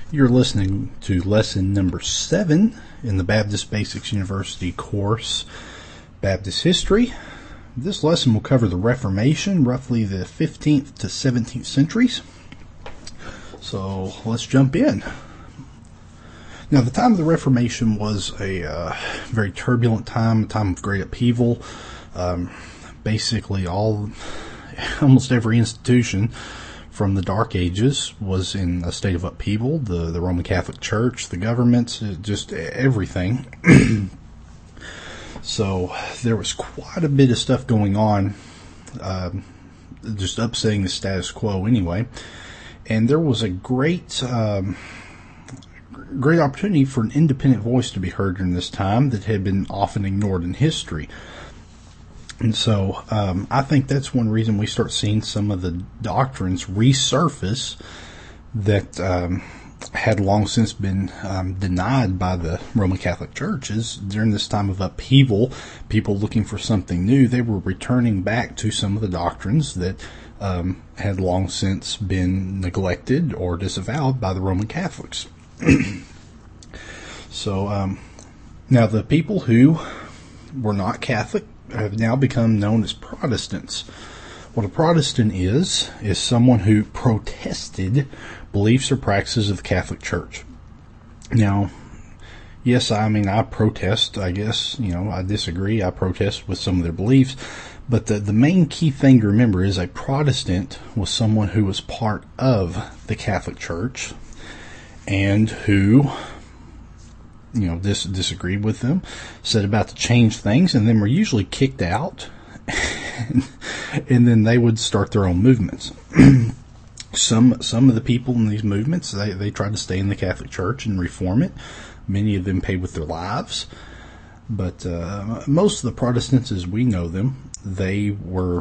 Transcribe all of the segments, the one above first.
You're listening to lesson number 7 in the Baptist Basics University course, Baptist History. This lesson will cover the Reformation, roughly the 15th to 17th centuries. So let's jump in. Now, the time of the Reformation was a very turbulent time, a time of great upheaval. Basically, almost every institution from the Dark Ages was in a state of upheaval. The Roman Catholic Church, the governments, just everything. So there was quite a bit of stuff going on, just upsetting the status quo anyway. And there was a great opportunity for an independent voice to be heard during this time that had been often ignored in history. And so I think that's one reason we start seeing some of the doctrines resurface that had long since been denied by the Roman Catholic Church. During this time of upheaval, people looking for something new, they were returning back to some of the doctrines that had long since been neglected or disavowed by the Roman Catholics. So now the people who were not Catholic have now become known as Protestants. What a Protestant is someone who protested beliefs or practices of the Catholic Church. Now, yes, I protest, I guess, I disagree, I protest with some of their beliefs, but the main key thing to remember is a Protestant was someone who was part of the Catholic Church and who disagreed with them, said about to change things, and then were usually kicked out, and then they would start their own movements. Some of the people in these movements, they tried to stay in the Catholic Church and reform it. Many of them paid with their lives. But most of the Protestants, as we know them, they were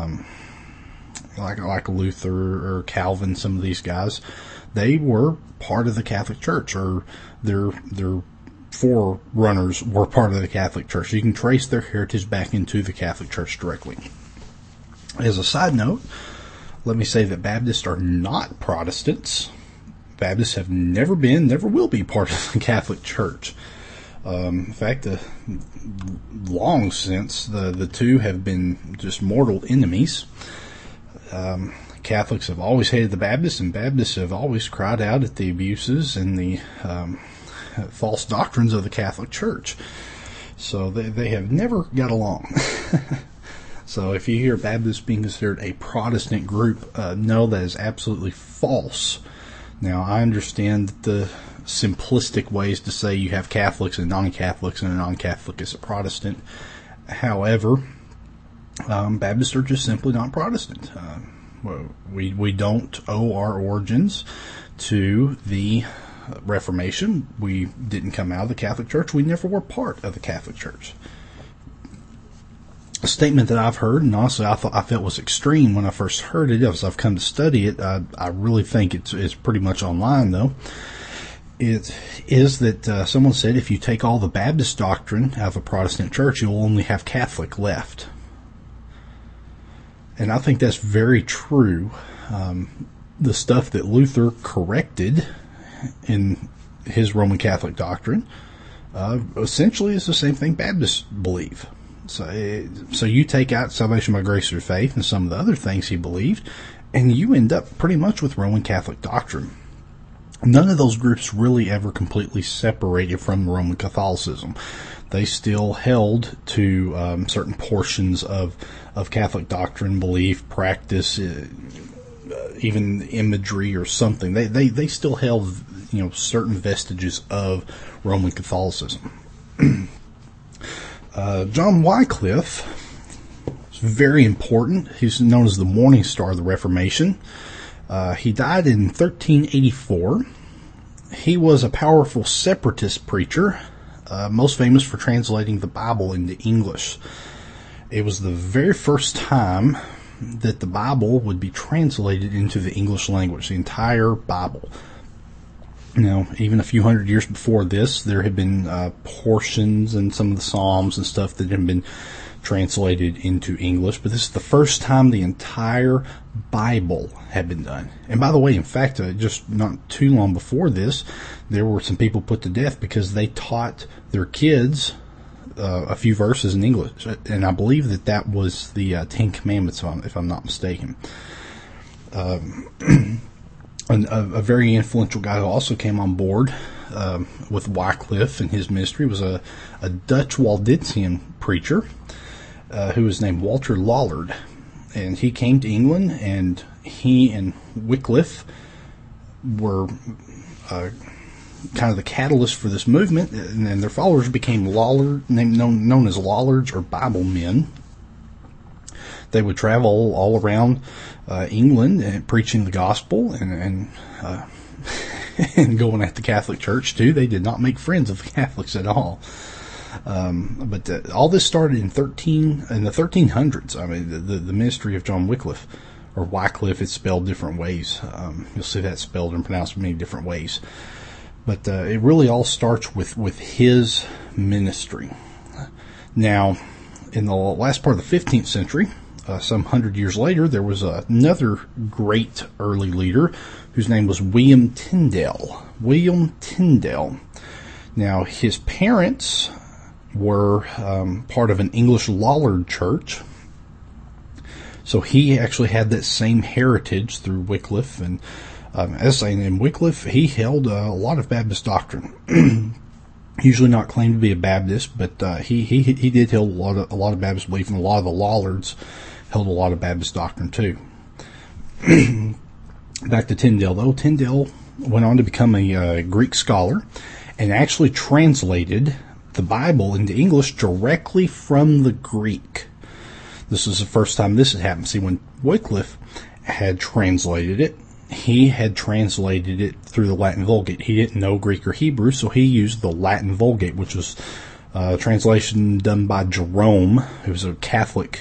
like Luther or Calvin, some of these guys. They were part of the Catholic Church, or their forerunners were part of the Catholic Church. You can trace their heritage back into the Catholic Church directly. As a side note, let me say that Baptists are not Protestants. Baptists have never been, never will be part of the Catholic Church. In fact, long since the two have been just mortal enemies. Catholics have always hated the Baptists, and Baptists have always cried out at the abuses and the false doctrines of the Catholic Church. So they have never got along. So if you hear Baptists being considered a Protestant group, know that is absolutely false. Now, I understand that the simplistic ways to say you have Catholics and non-Catholics, and a non-Catholic is a Protestant. However, Baptists are just simply not Protestant. We don't owe our origins to the Reformation. We didn't come out of the Catholic Church. We never were part of the Catholic Church. A statement that I've heard, and honestly I felt was extreme when I first heard it, as I've come to study it, I really think it's pretty much online though. It is that someone said if you take all the Baptist doctrine out of a Protestant church, you'll only have Catholic left. And I think that's very true. The stuff that Luther corrected in his Roman Catholic doctrine essentially is the same thing Baptists believe. So you take out salvation by grace through faith and some of the other things he believed, and you end up pretty much with Roman Catholic doctrine. None of those groups really ever completely separated from Roman Catholicism. They still held to certain portions of Catholic doctrine, belief, practice, even imagery or something. They still held certain vestiges of Roman Catholicism. John Wycliffe is very important. He's known as the Morning Star of the Reformation. He died in 1384. He was a powerful separatist preacher, most famous for translating the Bible into English. It was the very first time that the Bible would be translated into the English language, the entire Bible. Now, even a few hundred years before this, there had been portions and some of the Psalms and stuff that had been translated into English, but this is the first time the entire Bible had been done. And by the way, in fact, just not too long before this, there were some people put to death because they taught their kids a few verses in English. And I believe that was the Ten Commandments, if I'm not mistaken. A very influential guy who also came on board with Wycliffe and his ministry was a Dutch Waldensian preacher who was named Walter Lollard. And he came to England, and he and Wycliffe were kind of the catalyst for this movement, and then their followers became known as Lollards or Bible men. They would travel all around England and preaching the gospel and going at the Catholic Church too. They did not make friends of the Catholics at all. But all this started in the 1300s. I mean, the ministry of John Wycliffe, or Wycliffe, it's spelled different ways. You'll see that spelled and pronounced many different ways. But it really all starts with his ministry. Now, in the last part of the 15th century, some 100 years later, there was another great early leader whose name was William Tyndale. William Tyndale. Now, his parents were part of an English Lollard church, so he actually had that same heritage through Wycliffe. And as saying in Wycliffe, he held a lot of Baptist doctrine. Usually not claimed to be a Baptist, but he did hold a lot of Baptist belief, and a lot of the Lollards held a lot of Baptist doctrine too. Back to Tyndale, though. Tyndale went on to become a Greek scholar and actually translated the Bible into English directly from the Greek. This is the first time this had happened. See, when Wycliffe had translated it, he had translated it through the Latin Vulgate. He didn't know Greek or Hebrew, so he used the Latin Vulgate, which was a translation done by Jerome, who was a Catholic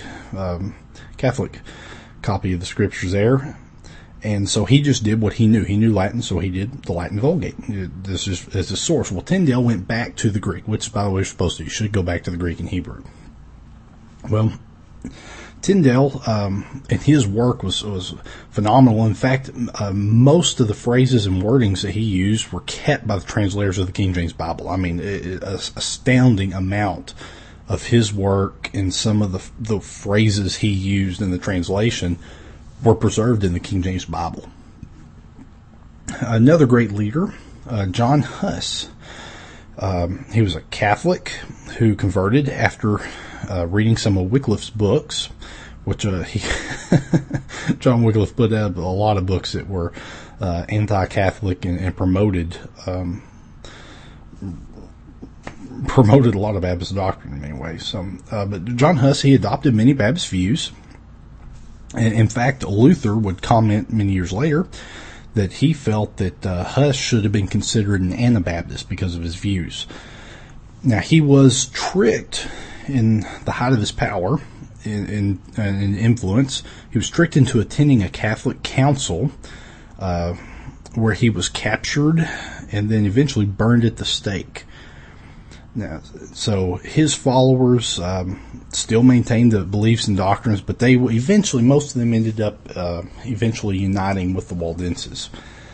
copy of the scriptures there. And so he just did what he knew. He knew Latin, so he did the Latin Vulgate. This is as a source. Well, Tyndale went back to the Greek, which, by the way, you're supposed to. You should go back to the Greek and Hebrew. Well, Tyndale and his work was phenomenal. In fact, most of the phrases and wordings that he used were kept by the translators of the King James Bible. I mean, an astounding amount of his work and some of the phrases he used in the translation were preserved in the King James Bible. Another great leader, John Huss. He was a Catholic who converted after reading some of Wycliffe's books, which John Wycliffe put out a lot of books that were anti-Catholic and promoted a lot of Baptist doctrine in many ways. But John Huss, he adopted many Baptist views. And in fact, Luther would comment many years later that he felt that Huss should have been considered an Anabaptist because of his views. Now, he was tricked in the height of his power and influence. He was tricked into attending a Catholic council where he was captured and then eventually burned at the stake. Now, so his followers still maintained the beliefs and doctrines, but they eventually, most of them ended up eventually uniting with the Waldenses.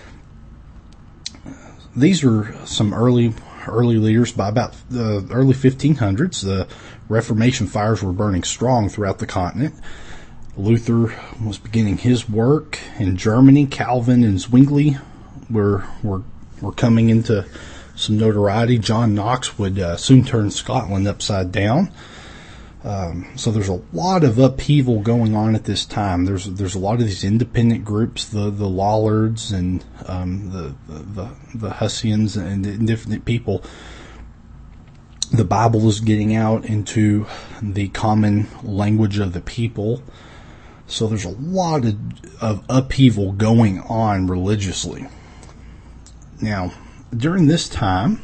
These are some early leaders. By about the early 1500s, the Reformation fires were burning strong throughout the continent. Luther was beginning his work in Germany. Calvin and Zwingli were coming into some notoriety. John Knox would soon turn Scotland upside down. So there's a lot of upheaval going on at this time. There's a lot of these independent groups, the Lollards and the Hussians and different people. The Bible is getting out into the common language of the people. So there's a lot of upheaval going on religiously. Now, during this time,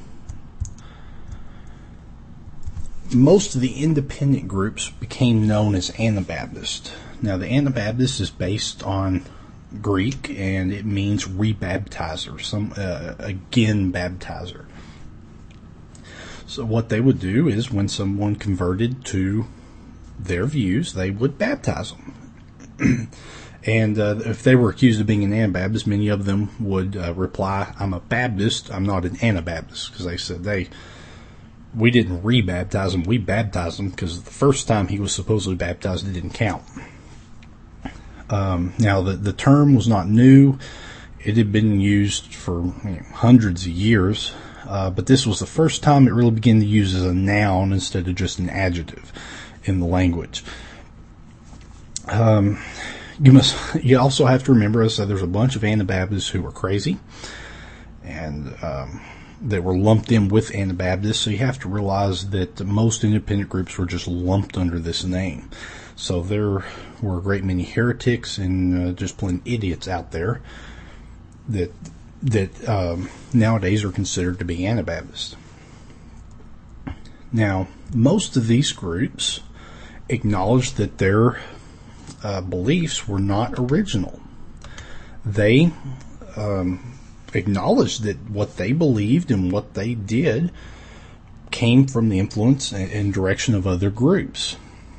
most of the independent groups became known as Anabaptist. Now, the Anabaptist is based on Greek, and it means rebaptizer, again baptizer. So what they would do is when someone converted to their views, they would baptize them. And if they were accused of being an Anabaptist, many of them would reply, "I'm a Baptist, I'm not an Anabaptist," because they said we didn't rebaptize him, we baptized him because the first time he was supposedly baptized, it didn't count. Now, the term was not new. It had been used for hundreds of years, but this was the first time it really began to use as a noun instead of just an adjective in the language. You also have to remember, as I said, there's a bunch of Anabaptists who were crazy, and that were lumped in with Anabaptists, so you have to realize that most independent groups were just lumped under this name. So there were a great many heretics and just plain idiots out there that nowadays are considered to be Anabaptists. Now, most of these groups acknowledged that their beliefs were not original. They acknowledged that what they believed and what they did came from the influence and direction of other groups.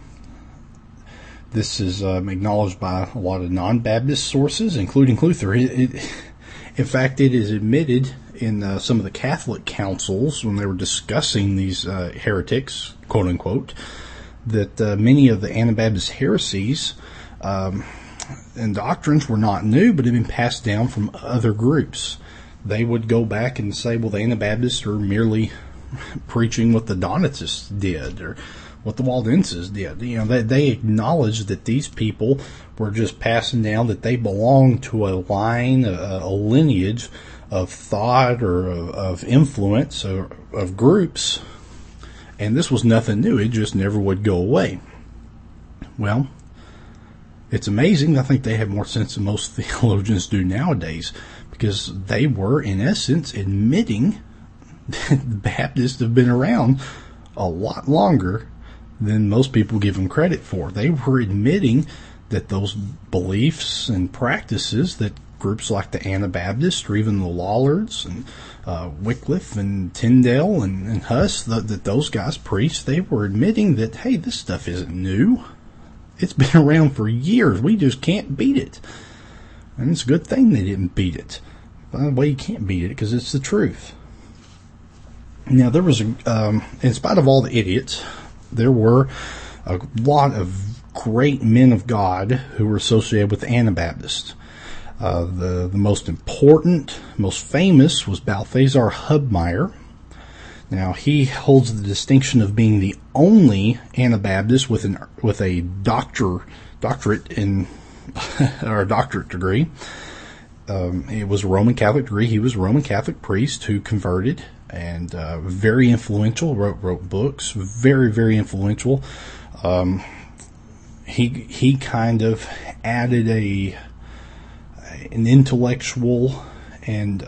This is acknowledged by a lot of non-Baptist sources, including Luther. In fact, it is admitted in some of the Catholic councils when they were discussing these heretics, quote unquote, that many of the Anabaptist heresies and doctrines were not new, but had been passed down from other groups. They would go back and say, well, the Anabaptists are merely preaching what the Donatists did or what the Waldenses did. They acknowledged that these people were just passing down, that they belonged to a line, a lineage of thought or of influence or of groups, and this was nothing new. It just never would go away. Well, it's amazing. I think they have more sense than most theologians do nowadays, because they were, in essence, admitting that the Baptists have been around a lot longer than most people give them credit for. They were admitting that those beliefs and practices that groups like the Anabaptists or even the Lollards and Wycliffe and Tyndale and Huss, that those guys preached, they were admitting that, hey, this stuff isn't new. It's been around for years. We just can't beat it. And it's a good thing they didn't beat it. By the way, you can't beat it because it's the truth. Now, there was, in spite of all the idiots, there were a lot of great men of God who were associated with the Anabaptists. The most important, most famous was Balthasar Hubmaier. Now, he holds the distinction of being the only Anabaptist with a doctorate in or a doctorate degree. It was a Roman Catholic degree. He was a Roman Catholic priest who converted and very influential. Wrote books. Very, very influential. He kind of added an intellectual and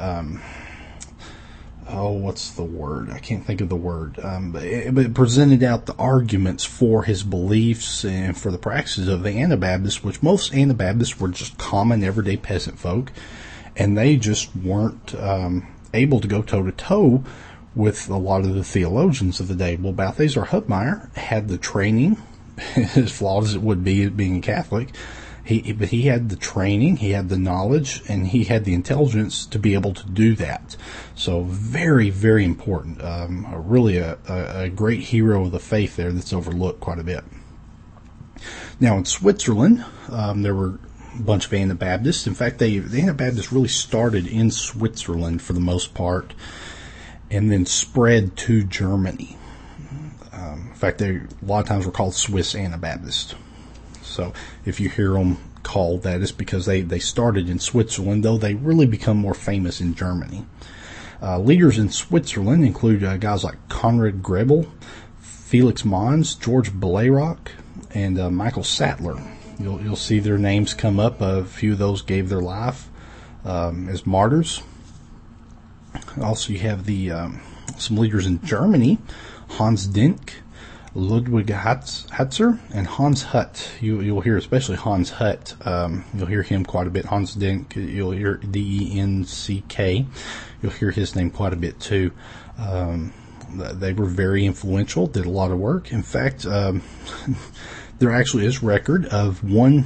what's the word? I can't think of the word. But it presented out the arguments for his beliefs and for the practices of the Anabaptists, which most Anabaptists were just common, everyday peasant folk, and they just weren't able to go toe-to-toe with a lot of the theologians of the day. Well, Balthasar Hubmaier had the training, as flawed as it would be being a Catholic, but he had the training, he had the knowledge, and he had the intelligence to be able to do that. So very, very important. Really a great hero of the faith there that's overlooked quite a bit. Now in Switzerland, there were a bunch of Anabaptists. In fact, the Anabaptists really started in Switzerland for the most part, and then spread to Germany. In fact, they a lot of times were called Swiss Anabaptists. So if you hear them called that, it's because they started in Switzerland, though they really become more famous in Germany. Leaders in Switzerland include guys like Conrad Grebel, Felix Mons, George Blairock, and Michael Sattler. You'll see their names come up. A few of those gave their life as martyrs. Also, you have some leaders in Germany, Hans Denk, Ludwig Hatzer, and Hans Hut. You'll hear, especially Hans Hut, you'll hear him quite a bit. Hans Denk, you'll hear Denck. You'll hear his name quite a bit too. They were very influential, did a lot of work. In fact, there actually is record of one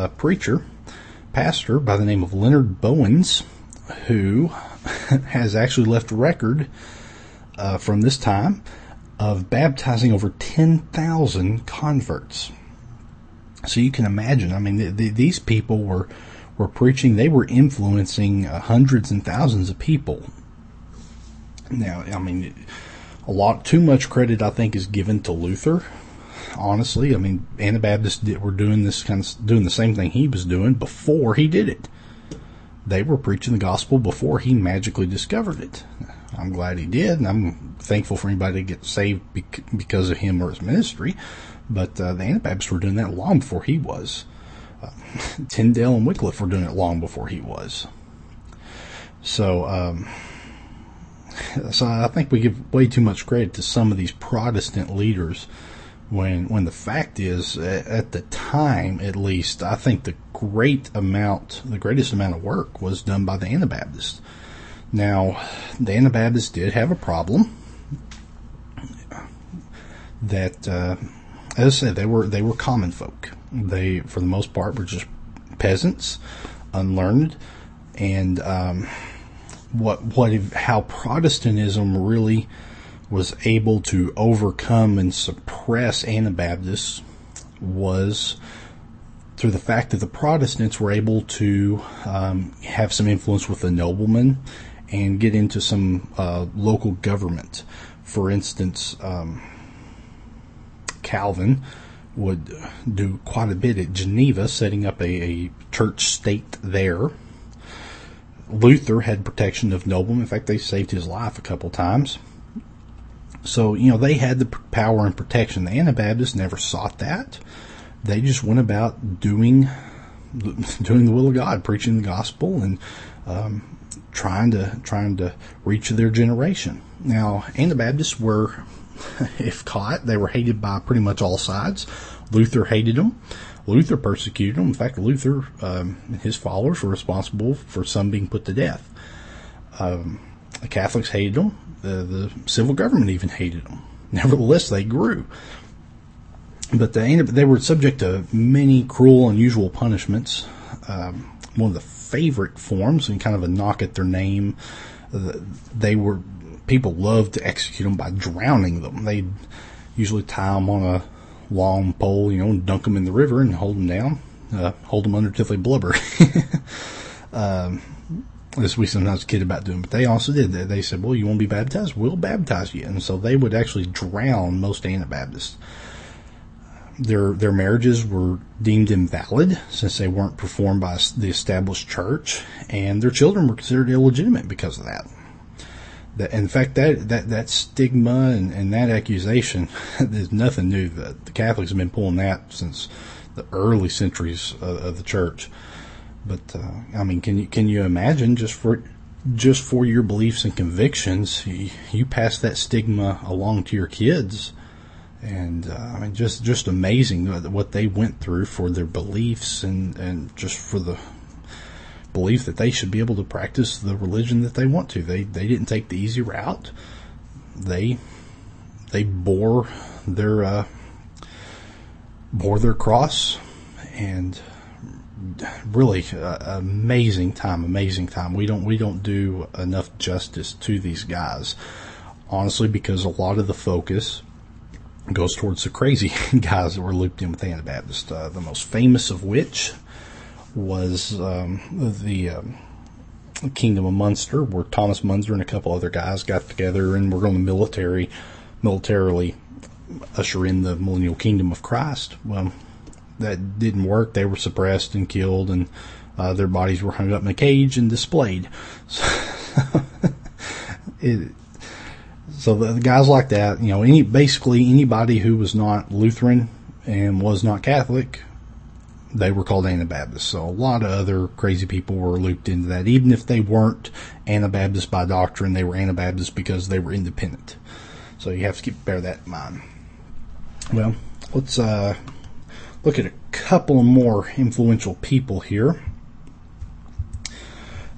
pastor by the name of Leonard Bowens, who has actually left a record from this time of baptizing over 10,000 converts. So you can imagine, I mean, these people were preaching, they were influencing hundreds and thousands of people. Now, I mean, too much credit, I think, is given to Luther. Honestly, I mean, Anabaptists were doing the same thing he was doing before he did it. They were preaching the gospel before he magically discovered it. I'm glad he did, and I'm thankful for anybody to get saved because of him or his ministry. But the Anabaptists were doing that long before he was. Tyndale and Wycliffe were doing it long before he was. So I think we give way too much credit to some of these Protestant leaders when the fact is, at the time at least, I think the greatest amount of work was done by the Anabaptists. Now, the Anabaptists did have a problem that, as I said, they were common folk. They, for the most part, were just peasants, unlearned, and how Protestantism really was able to overcome and suppress Anabaptists was through the fact that the Protestants were able to have some influence with the noblemen and get into some local government. For instance, Calvin would do quite a bit at Geneva, setting up a church state there. Luther had protection of noblemen. In fact, they saved his life a couple times. So, they had the power and protection. The Anabaptists never sought that. They just went about doing the will of God, preaching the gospel, and trying to reach their generation. Now, Anabaptists were, if caught, they were hated by pretty much all sides. Luther hated them. Luther persecuted them. In fact, Luther and his followers were responsible for some being put to death. The Catholics hated them. The civil government even hated them. Nevertheless, they grew. But they were subject to many cruel, unusual punishments. One of the favorite forms, and kind of a knock at their name, people loved to execute them by drowning them. They'd usually tie them on a long pole, and dunk them in the river and hold them down, hold them under till they blubber. As we sometimes kid about doing, but they also did that. They said, well, you want to be baptized? We'll baptize you. And so they would actually drown most Anabaptists. Their marriages were deemed invalid since they weren't performed by the established church, and their children were considered illegitimate because of that. In fact, that stigma and that accusation is nothing new. The Catholics have been pulling that since the early centuries of the church. But I mean, can you imagine, just for your beliefs and convictions, you pass that stigma along to your kids, and I mean, just amazing what they went through for their beliefs and just for the belief that they should be able to practice the religion that they want to. They didn't take the easy route. They bore their cross, and really amazing time. We don't do enough justice to these guys, honestly, because a lot of the focus goes towards the crazy guys that were looped in with Anabaptists. The most famous of which was the Kingdom of Munster, where Thomas Munster and a couple other guys got together and were going to militarily usher in the millennial kingdom of Christ. Well, that didn't work. They were suppressed and killed, and their bodies were hung up in a cage and displayed. So the guys like that, basically anybody who was not Lutheran and was not Catholic, they were called Anabaptists. So a lot of other crazy people were looped into that. Even if they weren't Anabaptists by doctrine, they were Anabaptists because they were bear that in mind. Well, let's look at a couple of more influential people here.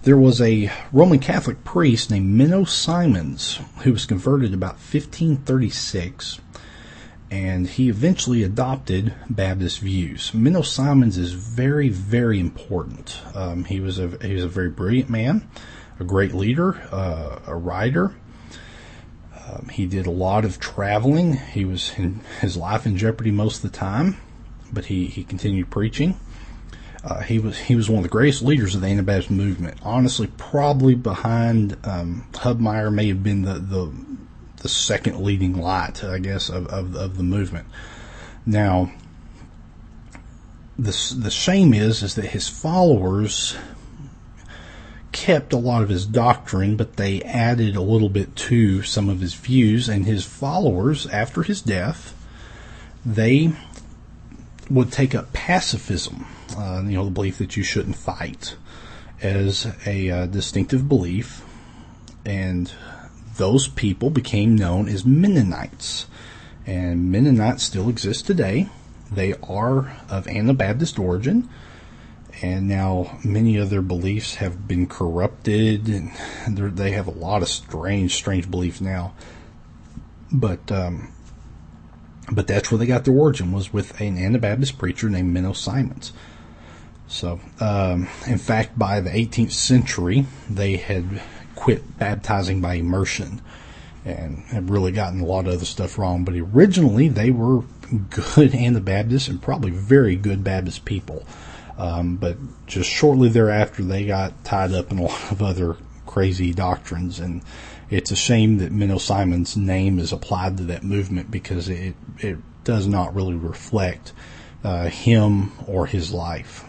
There was a Roman Catholic priest named Menno Simons who was converted about 1536, and he eventually adopted Baptist views. Menno Simons is very, very important. He was a very brilliant man, a great leader, a writer. He did a lot of traveling. He was in his life in jeopardy most of the time, but he continued preaching. He was one of the greatest leaders of the Anabaptist movement. Honestly, probably behind Hubmaier, may have been the second leading light, I guess, of the movement. Now, the shame is that his followers kept a lot of his doctrine, but they added a little bit to some of his views, and his followers, after his death, they would take up pacifism, the belief that you shouldn't fight, as a distinctive belief, and those people became known as Mennonites. And Mennonites still exist today. They are of Anabaptist origin, and now many of their beliefs have been corrupted, and they have a lot of strange beliefs now. But that's where they got their origin, was with an Anabaptist preacher named Menno Simons. So, in fact, by the 18th century, they had quit baptizing by immersion and have really gotten a lot of other stuff wrong. But originally, they were good Anabaptists and probably very good Baptist people. But just shortly thereafter, they got tied up in a lot of other crazy doctrines, and it's a shame that Menno Simons' name is applied to that movement, because it does not really reflect him or his life.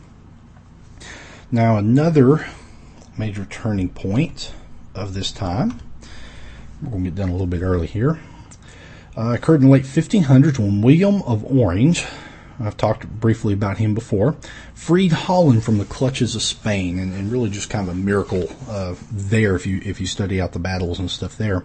Now, another major turning point of this time, we're going to get done a little bit early here, occurred in the late 1500s when William of Orange, I've talked briefly about him before, freed Holland from the clutches of Spain, and really just kind of a miracle there if you study out the battles and stuff there.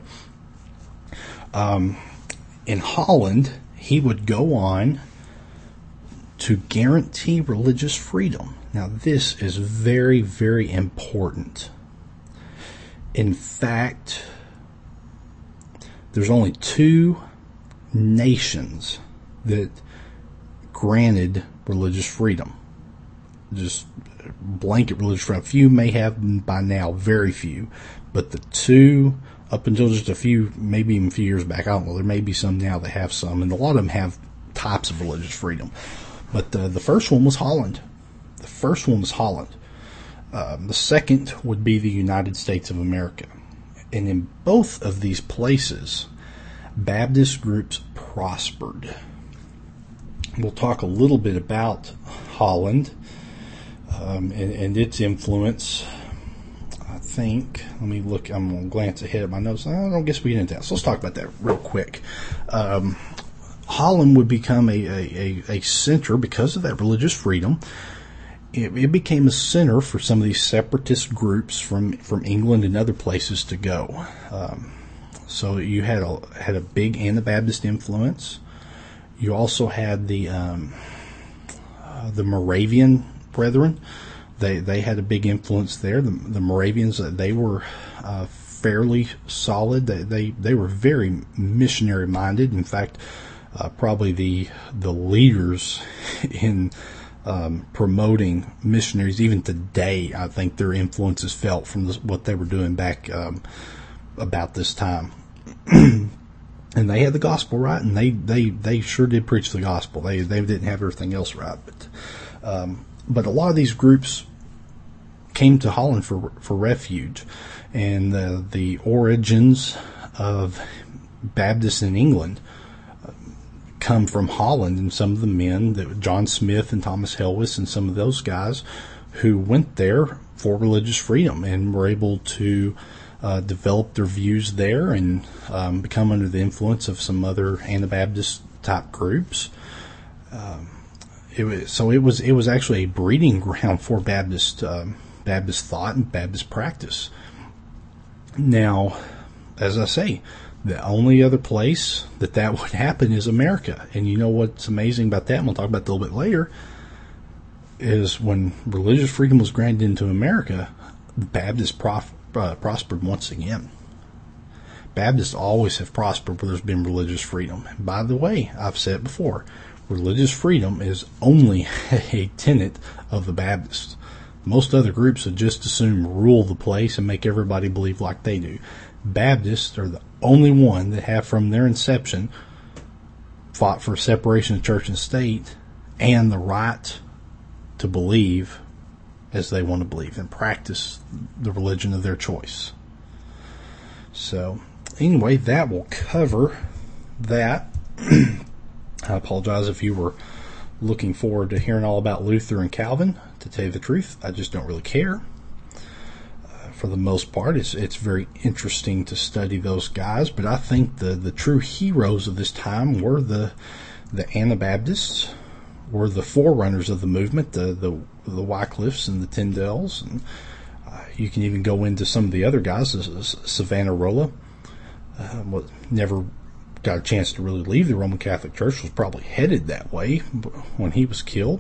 In Holland, he would go on to guarantee religious freedom. Now, this is very, very important. In fact, there's only 2 nations that granted religious freedom. Just blanket religious freedom. A few may have by now, very few. But the 2, up until just a few, maybe even a few years back, I don't know, there may be some now that have some, and a lot of them have types of religious freedom. But the first one was Holland. The second would be the United States of America. And in both of these places, Baptist groups prospered. We'll talk a little bit about Holland and its influence. I think, let me look, I'm going to glance ahead at my notes. I don't guess we get into that. So let's talk about that real quick. Holland would become a center because of that religious freedom. It became a center for some of these separatist groups from England and other places to go. So you had a big Anabaptist influence. You also had the Moravian Brethren. They had a big influence there. The Moravians, they were fairly solid. They were very missionary minded. In fact, probably the leaders in promoting missionaries even today. I think their influence is felt from what they were doing back about this time. And they had the gospel right, and they sure did preach the gospel. They didn't have everything else right, but a lot of these groups came to Holland for refuge, and the origins of Baptists in England come from Holland, and some of the men that John Smith and Thomas Helwys and some of those guys who went there for religious freedom and were able to develop their views there and become under the influence of some other Anabaptist type groups. It was actually a breeding ground for Baptist thought and Baptist practice. Now, as I say, the only other place that would happen is America. And you know what's amazing about that, and we'll talk about that a little bit later, is when religious freedom was granted into America, Baptists prospered once again. Baptists always have prospered where there's been religious freedom. And by the way, I've said it before, religious freedom is only a tenet of the Baptists. Most other groups would just assume rule the place and make everybody believe like they do. Baptists are the only one that have from their inception fought for separation of church and state and the right to believe as they want to believe and practice the religion of their choice. So anyway, that will cover that. I apologize if you were looking forward to hearing all about Luther and Calvin. To tell you the truth, I just don't really care. For the most part, it's very interesting to study those guys, but I think the true heroes of this time were the Anabaptists, were the forerunners of the movement, the Wycliffes and the Tyndales, and you can even go into some of the other guys. Savonarola never got a chance to really leave the Roman Catholic Church, was probably headed that way when he was killed.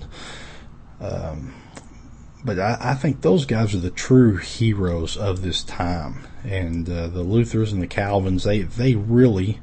But I think those guys are the true heroes of this time. And the Luthers and the Calvins, they really,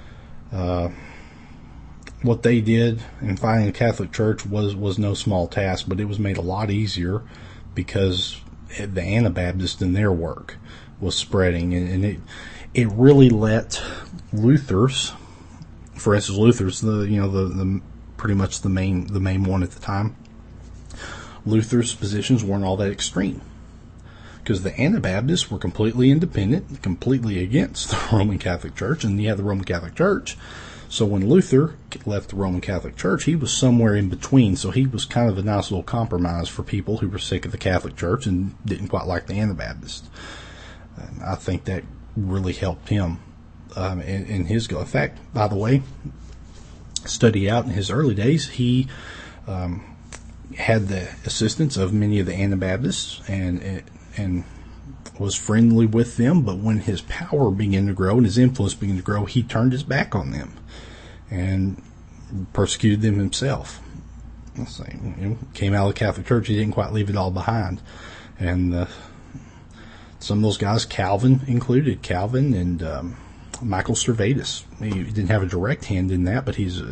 what they did in finding the Catholic Church was no small task, but it was made a lot easier because the Anabaptists in their work was spreading. And it really let Luther's, for instance, Luther's, the pretty much the main one at the time. Luther's positions weren't all that extreme because the Anabaptists were completely independent, completely against the Roman Catholic Church, and you had the Roman Catholic Church. So when Luther left the Roman Catholic Church, he was somewhere in between. So he was kind of a nice little compromise for people who were sick of the Catholic Church and didn't quite like the Anabaptists. And I think that really helped him in his goal. In fact, by the way, study out in his early days, he had the assistance of many of the Anabaptists and was friendly with them, but when his power began to grow and his influence began to grow, he turned his back on them and persecuted them himself. Came out of the Catholic Church, he didn't quite leave it all behind. And some of those guys, Calvin included, Calvin and Michael Servetus. He didn't have a direct hand in that, but he's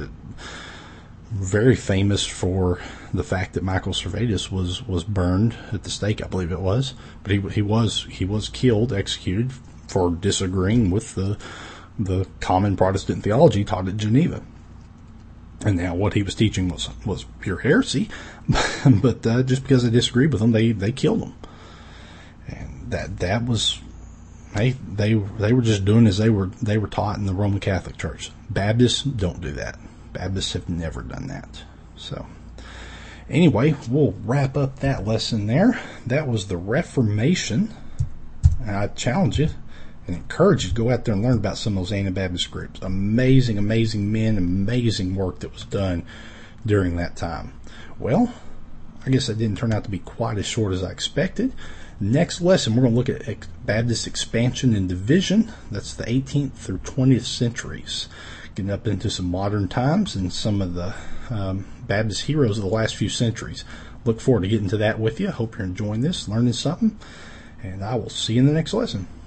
very famous for the fact that Michael Servetus was burned at the stake, I believe it was. But he was killed, executed for disagreeing with the common Protestant theology taught at Geneva. And now what he was teaching was pure heresy, but just because they disagreed with him, they killed him. And that was, they were just doing as they were taught in the Roman Catholic Church. Baptists don't do that. Baptists have never done that. So anyway, we'll wrap up that lesson there. That was the Reformation. And I challenge you and encourage you to go out there and learn about some of those Anabaptist groups. Amazing, amazing men, amazing work that was done during that time. Well, I guess that didn't turn out to be quite as short as I expected. Next lesson, we're going to look at Baptist expansion and division. That's the 18th through 20th centuries. Getting up into some modern times and some of the Baptist heroes of the last few centuries. Look forward to getting to that with you. Hope you're enjoying this, learning something, and I will see you in the next lesson.